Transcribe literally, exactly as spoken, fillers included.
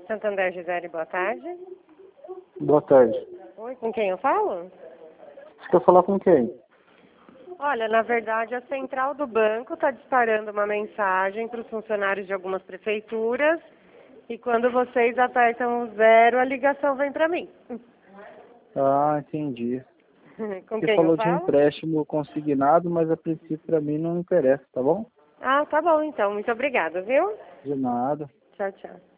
Santander, Gisele, boa tarde. Boa tarde. Oi, com quem eu falo? Você quer falar com quem? Olha, na verdade, a central do banco está disparando uma mensagem para os funcionários de algumas prefeituras e quando vocês apertam o zero, a ligação vem para mim. Ah, entendi. Com Você quem eu falou de um falo? empréstimo consignado, mas a princípio para mim não interessa, tá bom? Ah, tá bom então. Muito obrigada, viu? De nada. Tchau, tchau.